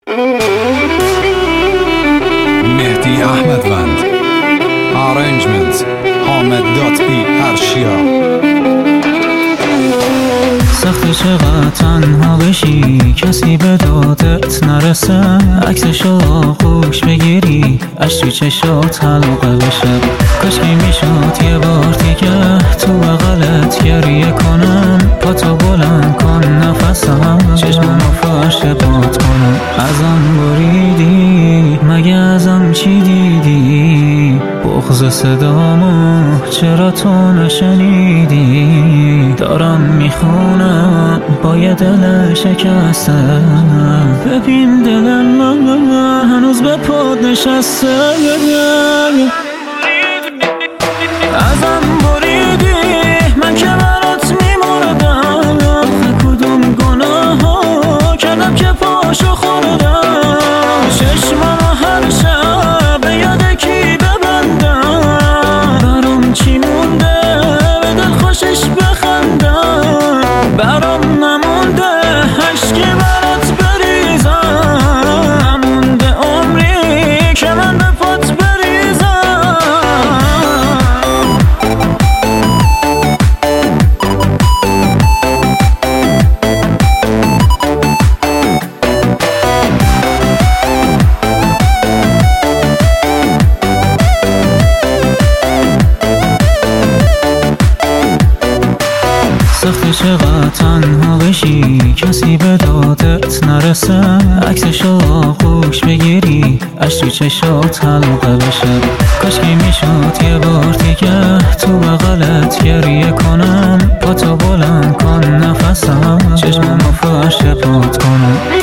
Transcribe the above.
مهدی احمدوند. Arrangement حامد داتبی ارشیا. سخت چقدر تنها بشی کسی به دادت نرسه، عکسشو خوش بگیری اش تو چشات حلقه بشه. کاشکی میشد یه بار دیگه تو بغلت گریه کنم، پاتو بلند کن نفسم چشممو فرش پات کنم. ازم بریدی مگه ازم چی دیدی؟ بغض صدامو چرا تو نشنیدی؟ دارم میخونم با یه دل شکسته، ببین دل من هنوز به پاد نشسته. ازم بریدی من که برات میمردم، کدوم گناهو کردم که پاشو خوردم؟ چشممو هر شب به یاد کی ببندم؟ برام چی مونده به دل خوشش بخندم؟ برام نمونده عشقی برات بریزم، مونده عمری که من به پات بریزم. سخت چقدر تنها بشی کسی به دادت نرسه، عکسشو خوش بگیری اش تو چشات حلقه بشه. کاشکی میشد یه بار دیگه تو بغلت گریه کنم، پاتو بلند کن نفسم چشممو فرش پات کنم.